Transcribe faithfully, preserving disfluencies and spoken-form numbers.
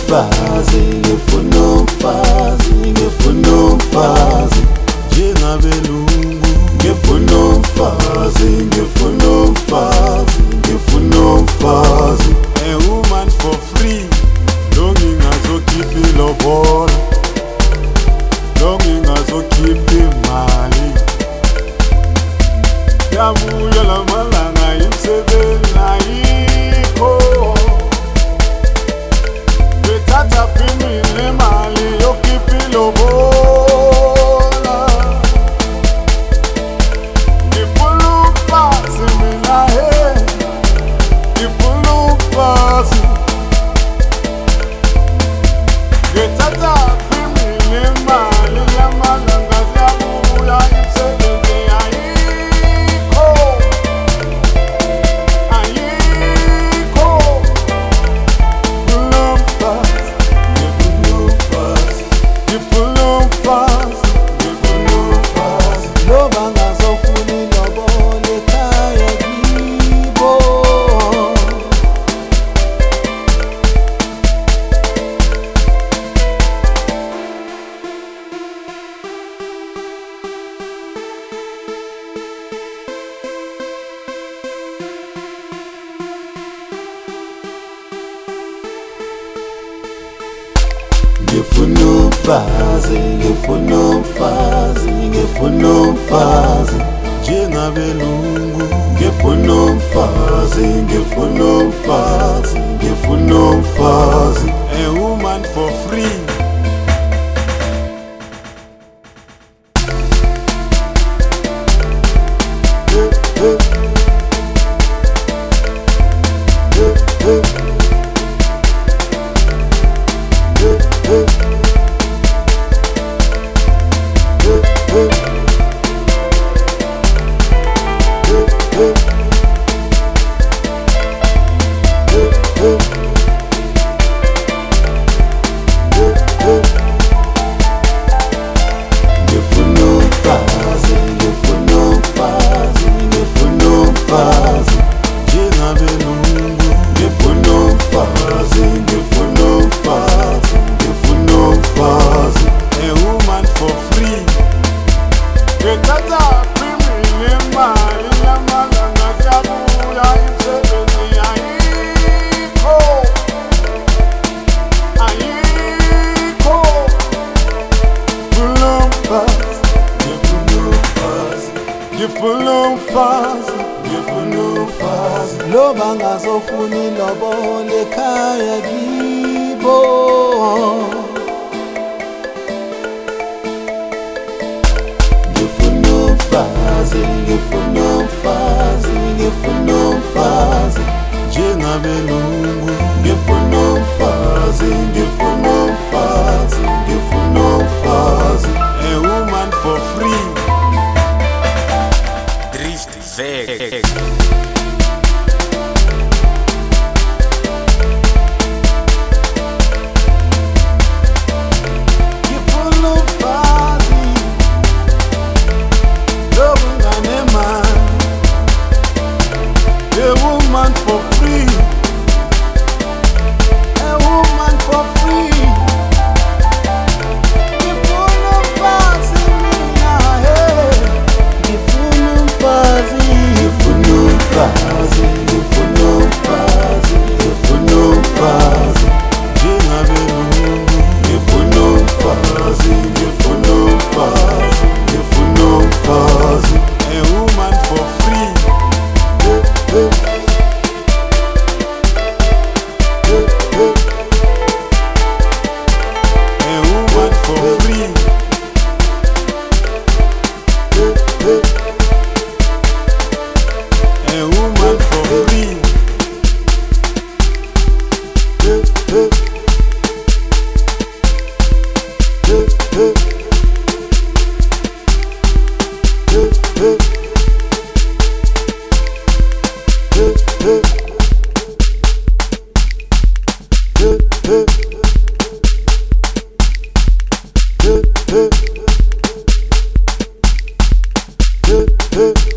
umfazi, ngifuna umfazi, ngifuna umfazi njengabelungu. Ngifuna umfazi, ngifuna umfazi, ngifuna umfazi. A woman for free, longing azokhipha ilobolo, longing azokhipha imali. Yabuya lamalanga imsebenzi ayikho, bethatha phini nemali yokhipha ilobola. Ngifuna umfazi mina he, ngifuna umfazi. Bethatha phini nemali lamalanga yabuya imsebenzi ayikho, ayikho. Ngifuna umfazi, Ngifuna umfazi, ngifuna umfazi. ngifuna umfazi lo bangazofuna ilobolo ekhaya kibo. Ngifuna umfazi, ngifuna umfazi, ngifuna umfazi Njengabelungu, ngifuna umfazi, ngifuna umfazi, ngifuna umfazi. a woman for free. Eh, eh. Eh, eh. Eh, eh. Eh, eh. Eh, eh. Ngifuna umfazi, ngifuna umfazi, ngifuna umfazi Njengabelungu, ngifuna umfazi, ngifuna umfazi, ngifuna umfazi. a woman for free. Bethatha phini nemali lamalanga yabuya imsebenzi ayikho, ayikho. Ngifuna umfazi, Ngifuna umfazi, ngifuna umfazi. ngifuna umfazi lo bangazofuna ilobolo ekhaya kibo. Ngifuna umfazi, ngifuna umfazi, ngifuna umfazi Njengabelungu, ngifuna umfazi, ngifuna umfazi, ngifuna umfazi. a woman for free. Drift weg. Ngifuna umfazi lo bunganemali. A woman for free, A woman for free. Ngifuna umfazi mina he, ngifuna umfazi, ngifuna umfazi, ngifuna umfazi, ngifuna umfazi. njengabelungu, Ngifuna umfazi, ngifuna umfazi, ngifuna umfazi. a woman for free. Eh, eh. Eh, eh. A woman for free. Eh, eh. A woman for free. Eh, eh. Eh, eh. Eh, eh. Eh, eh. Eh, eh. Eh, eh. Eh, eh.